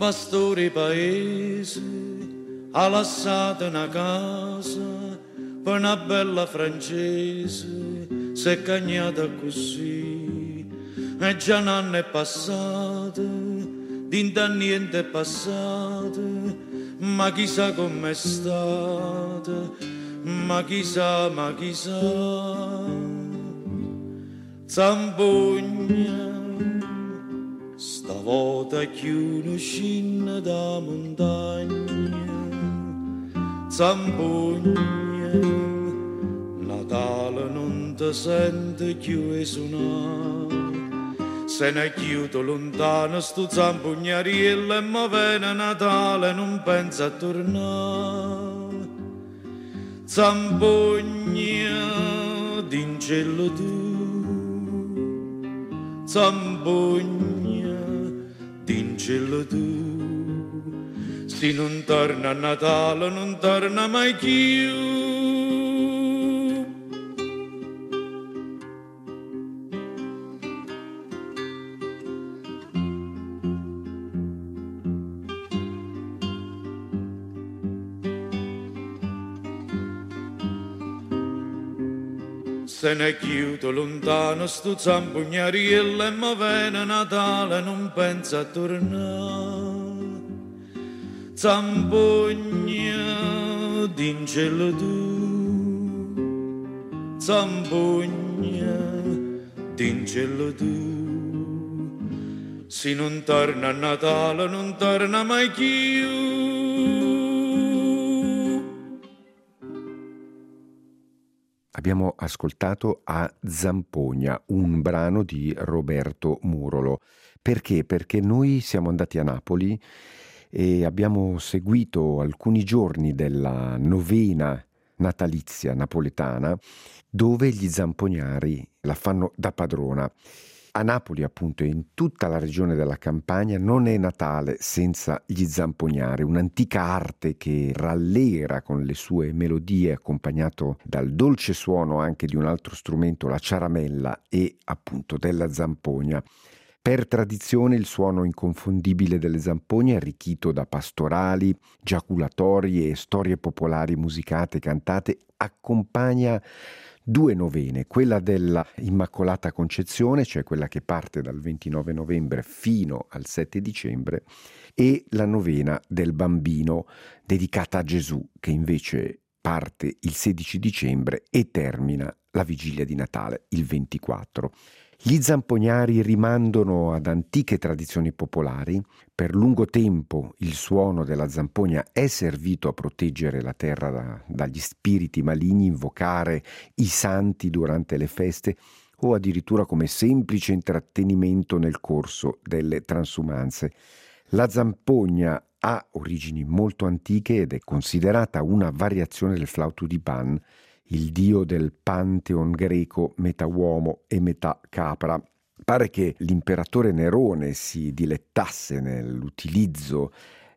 pastore paese ha lasciato una casa per una bella francese, si è cagnata così e già un anno è passato, dinta niente è passato, ma chissà com'è stato, ma chissà, Zampogna stavolta chiude scina da montagna, Zampogna, Natale non ti sente più suonare, se ne chiudo lontano sto Zampognariello e mi viene Natale non pensa a tornare, Zampogna d'incello tu, Zampogna d'incello tu, se non torna a Natale non torna mai più. Se ne chiudo lontano sto Zampognariello e mi viene Natale non pensa a tornare, Zampogna d'incello tu, Zampogna d'incello tu, se non torna a Natale non torna mai più. Abbiamo ascoltato A Zampogna, un brano di Roberto Murolo. Perché? Perché noi siamo andati a Napoli e abbiamo seguito alcuni giorni della novena natalizia napoletana, dove gli zampognari la fanno da padrona. A Napoli, appunto, e in tutta la regione della Campania non è Natale senza gli zampognari, un'antica arte che rallegra con le sue melodie, accompagnato dal dolce suono anche di un altro strumento, la ciaramella, e appunto della zampogna. Per tradizione il suono inconfondibile delle zampogne, arricchito da pastorali, giaculatori e storie popolari musicate e cantate, accompagna due novene, quella della Immacolata Concezione, cioè quella che parte dal 29 novembre fino al 7 dicembre, e la novena del Bambino, dedicata a Gesù, che invece parte il 16 dicembre e termina la vigilia di Natale, il 24. Gli zampognari rimandano ad antiche tradizioni popolari. Per lungo tempo il suono della zampogna è servito a proteggere la terra dagli spiriti maligni, invocare i santi durante le feste o addirittura come semplice intrattenimento nel corso delle transumanze. La zampogna ha origini molto antiche ed è considerata una variazione del flauto di Pan, il dio del pantheon greco, metà uomo e metà capra. Pare che l'imperatore Nerone si dilettasse nell'utilizzo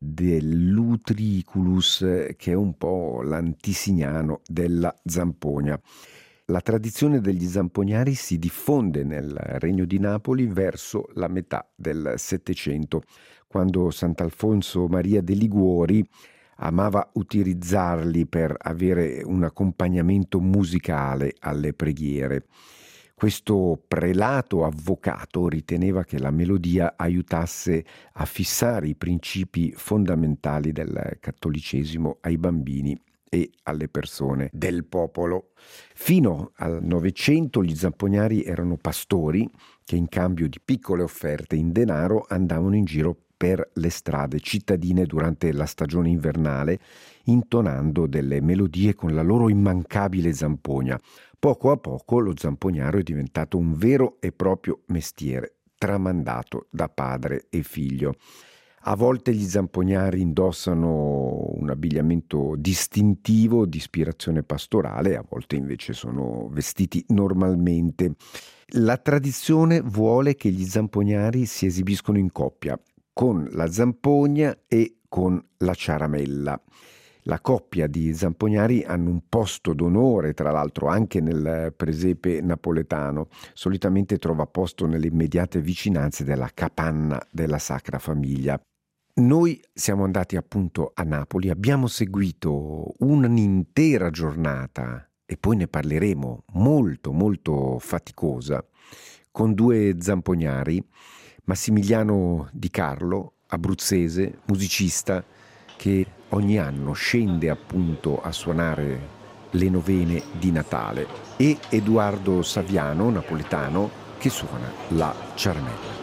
dell'utriculus, che è un po' l'antisignano della zampogna. La tradizione degli zampognari si diffonde nel Regno di Napoli verso la metà del Settecento, quando Sant'Alfonso Maria de' Liguori amava utilizzarli per avere un accompagnamento musicale alle preghiere. Questo prelato avvocato riteneva che la melodia aiutasse a fissare i principi fondamentali del cattolicesimo ai bambini e alle persone del popolo. Fino al Novecento gli zampognari erano pastori che in cambio di piccole offerte in denaro andavano in giro per le strade cittadine durante la stagione invernale, intonando delle melodie con la loro immancabile zampogna. Poco a poco lo zampognaro è diventato un vero e proprio mestiere, tramandato da padre e figlio. A volte gli zampognari indossano un abbigliamento distintivo di ispirazione pastorale, a volte invece sono vestiti normalmente. La tradizione vuole che gli zampognari si esibiscono in coppia, con la zampogna e con la ciaramella. La coppia di zampognari hanno un posto d'onore, tra l'altro, anche nel presepe napoletano. Solitamente trova posto nelle immediate vicinanze della capanna della Sacra Famiglia. Noi siamo andati appunto a Napoli, abbiamo seguito un'intera giornata e poi ne parleremo, molto molto faticosa, con due zampognari, Massimiliano Di Carlo, abruzzese, musicista, che ogni anno scende appunto a suonare le novene di Natale, e Edoardo Saviano, napoletano, che suona la ciaramella.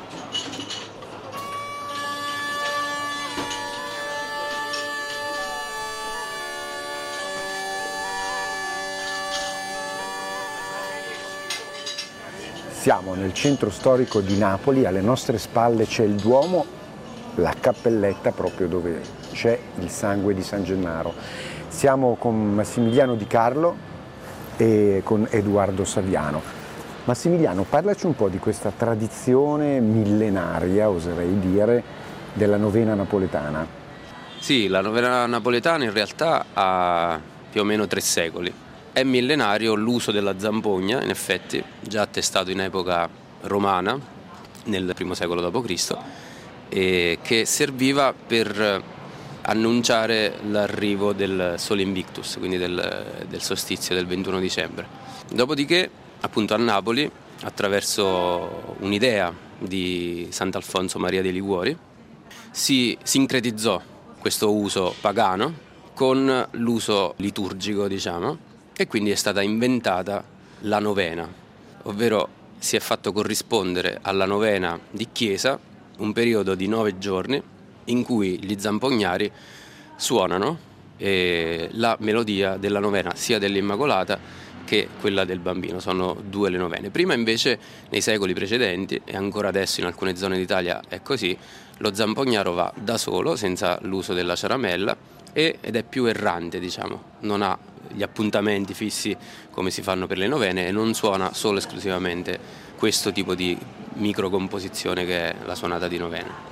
Siamo nel centro storico di Napoli, alle nostre spalle c'è il Duomo, la cappelletta proprio dove c'è il sangue di San Gennaro. Siamo con Massimiliano Di Carlo e con Edoardo Saviano. Massimiliano, parlaci un po' di questa tradizione millenaria, oserei dire, della novena napoletana. Sì, la novena napoletana in realtà ha più o meno 3 secoli. È millenario l'uso della zampogna, in effetti, già attestato in epoca romana, nel I secolo d.C., e che serviva per annunciare l'arrivo del Sole Invictus, quindi del solstizio del 21 dicembre. Dopodiché, appunto a Napoli, attraverso un'idea di Sant'Alfonso Maria dei Liguori, si sincretizzò questo uso pagano con l'uso liturgico, diciamo, e quindi è stata inventata la novena, ovvero si è fatto corrispondere alla novena di chiesa un periodo di 9 giorni in cui gli zampognari suonano la melodia della novena, sia dell'Immacolata che quella del Bambino. Sono 2 le novene. Prima invece, nei secoli precedenti, e ancora adesso in alcune zone d'Italia è così, lo zampognaro va da solo, senza l'uso della ciaramella, ed è più errante, diciamo, non ha gli appuntamenti fissi come si fanno per le novene e non suona solo esclusivamente questo tipo di microcomposizione che è la suonata di novena.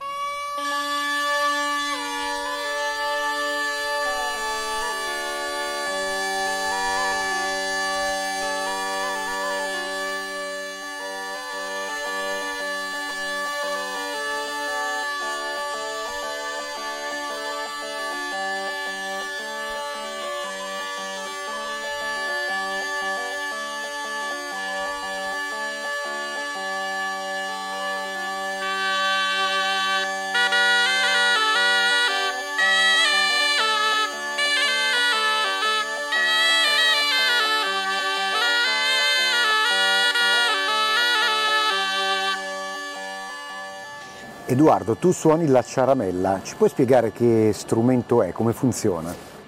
Edoardo, tu suoni la ciaramella, ci puoi spiegare che strumento è, come funziona?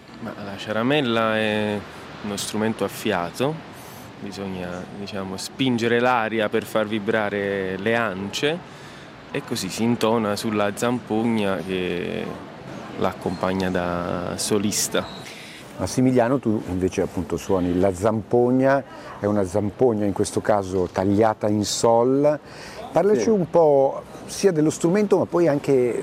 La ciaramella è uno strumento a fiato, bisogna, diciamo, spingere l'aria per far vibrare le ance e così si intona sulla zampogna che l'accompagna da solista. Massimiliano, tu invece appunto suoni la zampogna, è una zampogna in questo caso tagliata in sol. Parlaci un po' sia dello strumento ma poi anche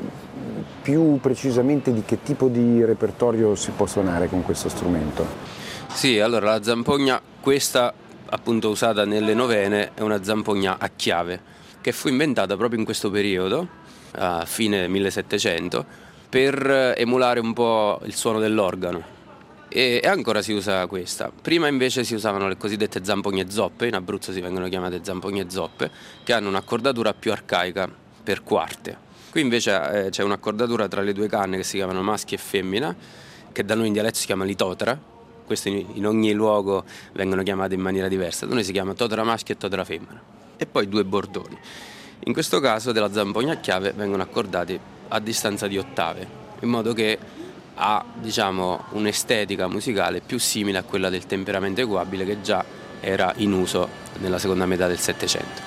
più precisamente di che tipo di repertorio si può suonare con questo strumento. Sì, allora la zampogna, questa appunto usata nelle novene, è una zampogna a chiave che fu inventata proprio in questo periodo, a fine 1700, per emulare un po' il suono dell'organo. E ancora si usa questa. Prima invece si usavano le cosiddette zampogne zoppe, in Abruzzo si vengono chiamate zampogne zoppe, che hanno un'accordatura più arcaica per quarte. Qui invece c'è un'accordatura tra le 2 canne che si chiamano maschio e femmina, che da noi in dialetto si chiama litotera. Queste in ogni luogo vengono chiamate in maniera diversa. Da noi si chiama totera maschio e totera femmina. E poi 2 bordoni. In questo caso della zampogna a chiave vengono accordati a distanza di ottave, in modo che ha, diciamo, un'estetica musicale più simile a quella del temperamento equabile che già era in uso nella seconda metà del Settecento.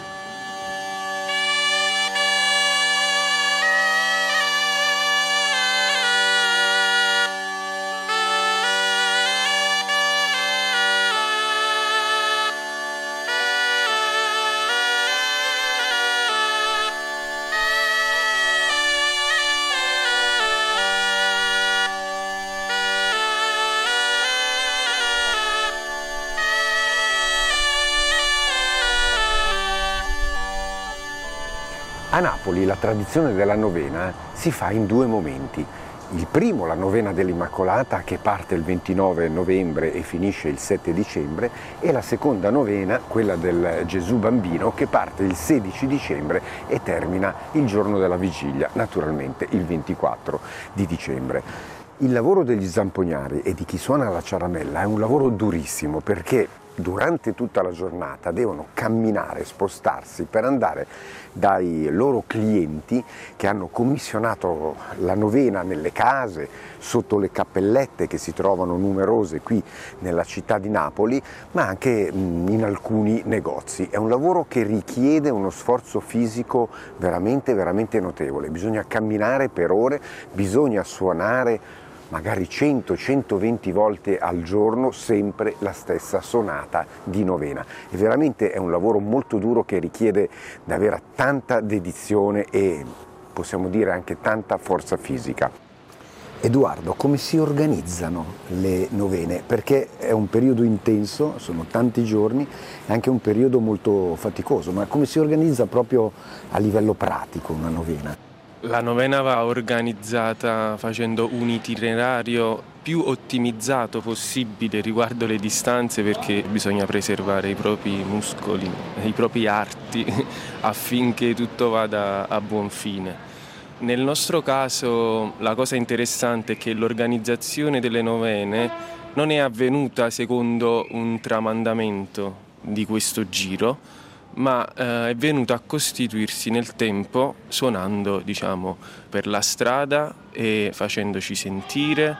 A Napoli la tradizione della novena si fa in 2 momenti. Il primo, la novena dell'Immacolata, che parte il 29 novembre e finisce il 7 dicembre, e la seconda novena, quella del Gesù Bambino, che parte il 16 dicembre e termina il giorno della vigilia, naturalmente il 24 di dicembre. Il lavoro degli zampognari e di chi suona la ciaramella è un lavoro durissimo, perché durante tutta la giornata devono camminare, spostarsi per andare dai loro clienti che hanno commissionato la novena nelle case, sotto le cappellette che si trovano numerose qui nella città di Napoli, ma anche in alcuni negozi. È un lavoro che richiede uno sforzo fisico veramente, veramente notevole. Bisogna camminare per ore, bisogna suonare magari 100-120 volte al giorno sempre la stessa sonata di novena. E veramente è un lavoro molto duro che richiede davvero tanta dedizione e possiamo dire anche tanta forza fisica. Edoardo, come si organizzano le novene? Perché è un periodo intenso, sono tanti giorni, è anche un periodo molto faticoso, ma come si organizza proprio a livello pratico una novena? La novena va organizzata facendo un itinerario più ottimizzato possibile riguardo le distanze, perché bisogna preservare i propri muscoli, i propri arti affinché tutto vada a buon fine. Nel nostro caso la cosa interessante è che l'organizzazione delle novene non è avvenuta secondo un tramandamento di questo giro, ma è venuto a costituirsi nel tempo suonando, diciamo, per la strada e facendoci sentire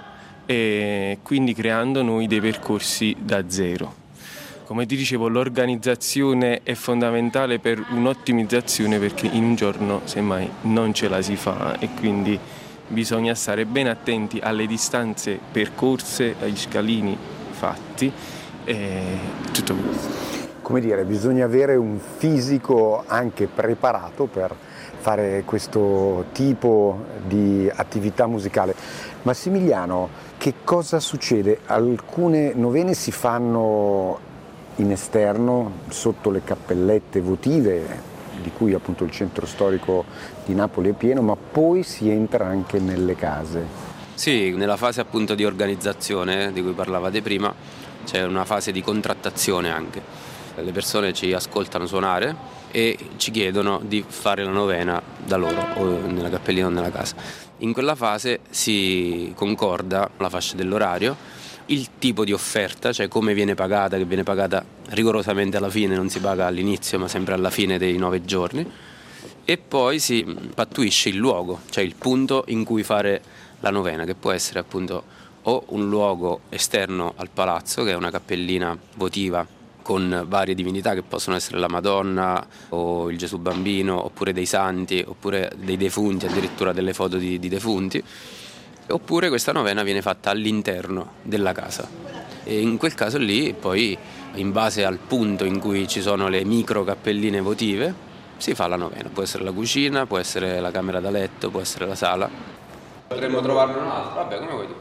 e quindi creando noi dei percorsi da zero. Come ti dicevo, l'organizzazione è fondamentale per un'ottimizzazione, perché in un giorno semmai non ce la si fa e quindi bisogna stare ben attenti alle distanze percorse, agli scalini fatti e tutto questo. Come dire, bisogna avere un fisico anche preparato per fare questo tipo di attività musicale. Massimiliano, che cosa succede? Alcune novene si fanno in esterno, sotto le cappellette votive, di cui appunto il centro storico di Napoli è pieno, ma poi si entra anche nelle case. Sì, nella fase appunto di organizzazione di cui parlavate prima c'è una fase di contrattazione anche. Le persone ci ascoltano suonare e ci chiedono di fare la novena da loro o nella cappellina o nella casa. In quella fase si concorda la fascia dell'orario, il tipo di offerta, cioè come viene pagata, che viene pagata rigorosamente alla fine, non si paga all'inizio ma sempre alla fine dei 9 giorni, e poi si pattuisce il luogo, cioè il punto in cui fare la novena, che può essere appunto o un luogo esterno al palazzo, che è una cappellina votiva con varie divinità che possono essere la Madonna o il Gesù Bambino, oppure dei santi, oppure dei defunti, addirittura delle foto di defunti, oppure questa novena viene fatta all'interno della casa. E in quel caso lì poi, in base al punto in cui ci sono le micro cappelline votive, si fa la novena. Può essere la cucina, può essere la camera da letto, può essere la sala. Potremmo trovarne un'altra, vabbè, come vuoi tu.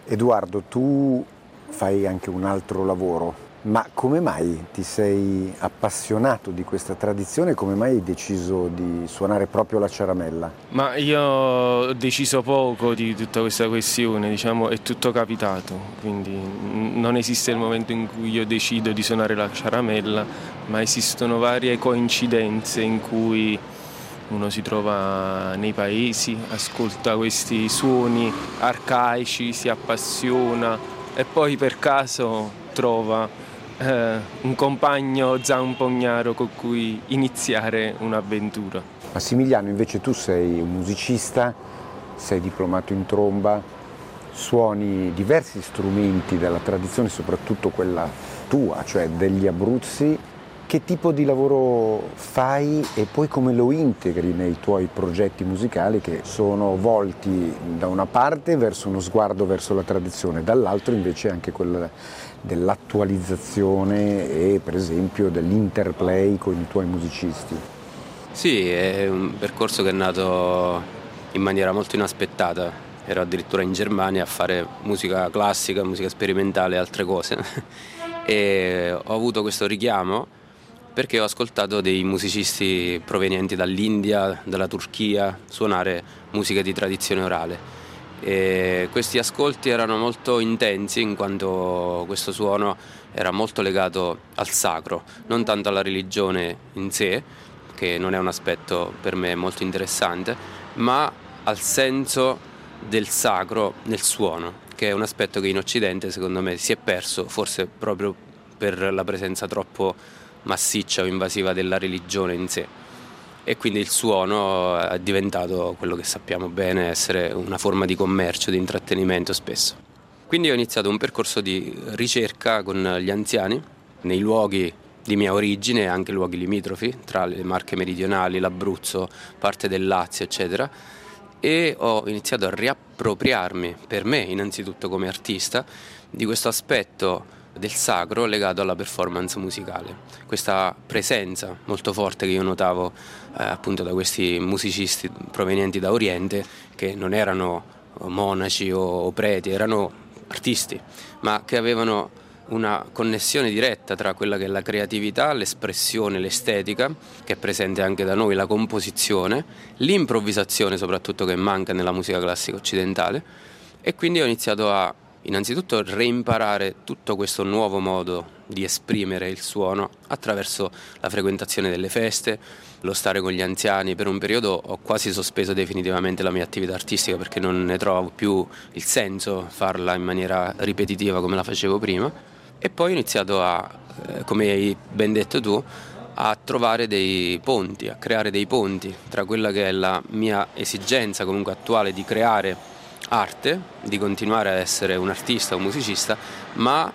Edoardo, tu fai anche un altro lavoro, ma come mai ti sei appassionato di questa tradizione? Come mai hai deciso di suonare proprio la ciaramella? Ma io ho deciso poco di tutta questa questione, diciamo, è tutto capitato, quindi non esiste il momento in cui io decido di suonare la ciaramella, ma esistono varie coincidenze in cui uno si trova nei paesi, ascolta questi suoni arcaici, si appassiona e poi per caso trova un compagno zampognaro con cui iniziare un'avventura. Massimiliano, invece tu sei un musicista, sei diplomato in tromba, suoni diversi strumenti della tradizione, soprattutto quella tua, cioè degli Abruzzi. Che tipo di lavoro fai e poi come lo integri nei tuoi progetti musicali che sono volti da una parte verso uno sguardo verso la tradizione, dall'altro invece anche quella dell'attualizzazione e per esempio dell'interplay con i tuoi musicisti? Sì, è un percorso che è nato in maniera molto inaspettata. Ero addirittura in Germania a fare musica classica, musica sperimentale e altre cose e ho avuto questo richiamo perché ho ascoltato dei musicisti provenienti dall'India, dalla Turchia, suonare musica di tradizione orale. E questi ascolti erano molto intensi in quanto questo suono era molto legato al sacro, non tanto alla religione in sé, che non è un aspetto per me molto interessante, ma al senso del sacro nel suono, che è un aspetto che in Occidente secondo me si è perso, forse proprio per la presenza troppo massiccia o invasiva della religione in sé, e quindi il suono è diventato quello che sappiamo bene essere una forma di commercio, di intrattenimento spesso. Quindi ho iniziato un percorso di ricerca con gli anziani nei luoghi di mia origine e anche luoghi limitrofi, tra le Marche meridionali, l'Abruzzo, parte del Lazio, eccetera, e ho iniziato a riappropriarmi, per me innanzitutto come artista, di questo aspetto del sacro legato alla performance musicale. Questa presenza molto forte che io notavo appunto da questi musicisti provenienti da Oriente, che non erano monaci o preti, erano artisti, ma che avevano una connessione diretta tra quella che è la creatività, l'espressione, l'estetica, che è presente anche da noi, la composizione, l'improvvisazione soprattutto che manca nella musica classica occidentale, e quindi ho iniziato a innanzitutto reimparare tutto questo nuovo modo di esprimere il suono attraverso la frequentazione delle feste, lo stare con gli anziani. Per un periodo ho quasi sospeso definitivamente la mia attività artistica perché non ne trovavo più il senso farla in maniera ripetitiva come la facevo prima, e poi ho iniziato a, come hai ben detto tu, a trovare dei ponti, a creare dei ponti tra quella che è la mia esigenza comunque attuale di creare arte, di continuare a essere un artista, un musicista, ma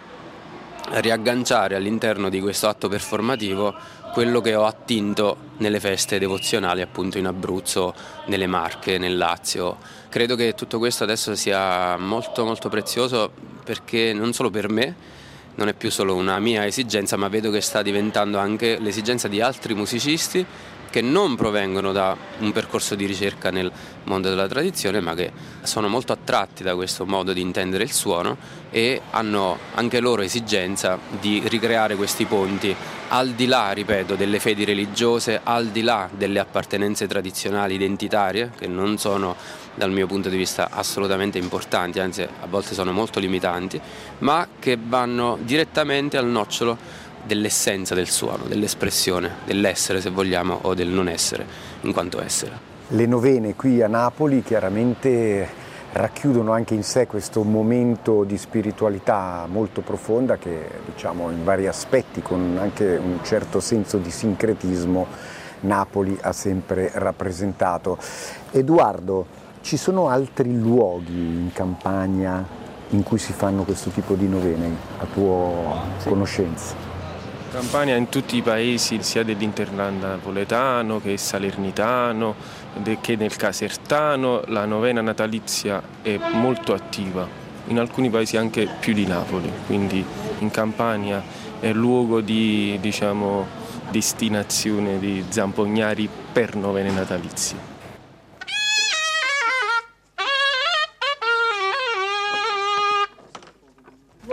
riagganciare all'interno di questo atto performativo quello che ho attinto nelle feste devozionali appunto in Abruzzo, nelle Marche, nel Lazio. Credo che tutto questo adesso sia molto molto prezioso, perché non solo per me, non è più solo una mia esigenza, ma vedo che sta diventando anche l'esigenza di altri musicisti che non provengono da un percorso di ricerca nel mondo della tradizione, ma che sono molto attratti da questo modo di intendere il suono e hanno anche loro esigenza di ricreare questi ponti al di là, ripeto, delle fedi religiose, al di là delle appartenenze tradizionali identitarie, che non sono dal mio punto di vista assolutamente importanti, anzi a volte sono molto limitanti, ma che vanno direttamente al nocciolo dell'essenza del suono, dell'espressione, dell'essere se vogliamo, o del non essere in quanto essere. Le novene qui a Napoli chiaramente racchiudono anche in sé questo momento di spiritualità molto profonda che, diciamo, in vari aspetti, con anche un certo senso di sincretismo, Napoli ha sempre rappresentato. Edoardo, ci sono altri luoghi in Campania in cui si fanno questo tipo di novene, a tua conoscenza? Campania, in tutti i paesi, sia dell'Interland napoletano che salernitano, che nel casertano, la novena natalizia è molto attiva, in alcuni paesi anche più di Napoli, quindi in Campania è luogo di, diciamo, destinazione di zampognari per novene natalizie.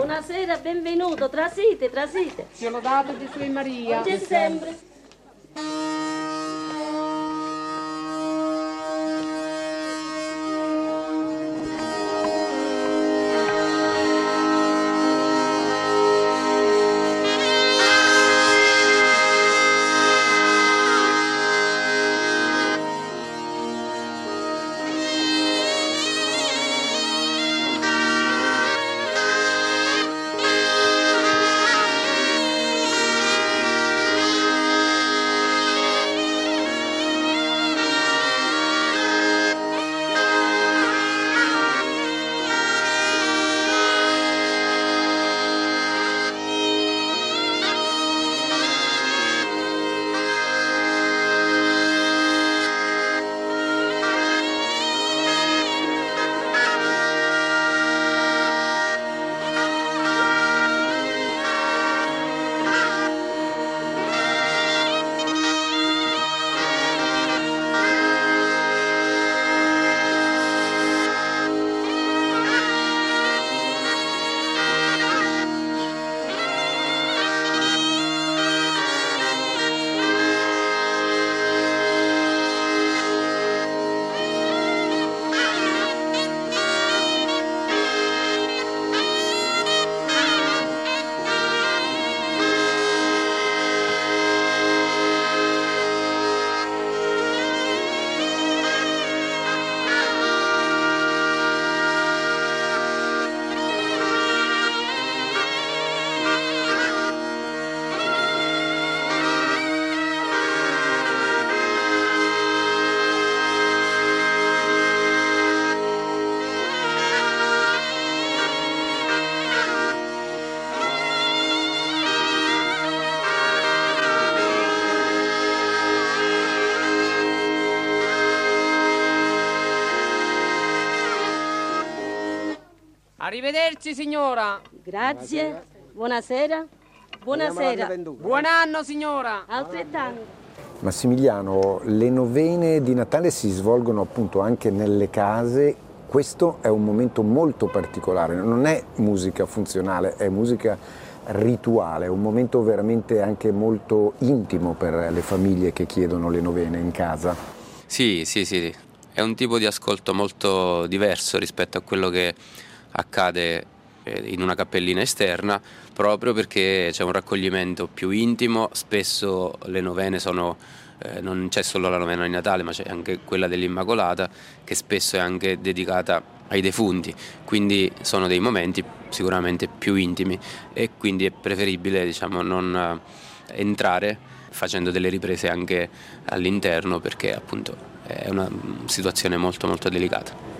Buonasera, benvenuto, trasite. Dio lodato Gesù e Maria. C'è sempre. Arrivederci signora. Grazie. Buonasera. Buon anno signora. Altrettanto. Massimiliano, le novene di Natale si svolgono appunto anche nelle case. Questo è un momento molto particolare, non è musica funzionale, è musica rituale, è un momento veramente anche molto intimo per le famiglie che chiedono le novene in casa. Sì, è un tipo di ascolto molto diverso rispetto a quello che accade in una cappellina esterna, proprio perché c'è un raccoglimento più intimo. Spesso le novene non c'è solo la novena di Natale, ma c'è anche quella dell'Immacolata, che spesso è anche dedicata ai defunti, quindi sono dei momenti sicuramente più intimi e quindi è preferibile, diciamo, non entrare facendo delle riprese anche all'interno, perché appunto è una situazione molto molto delicata.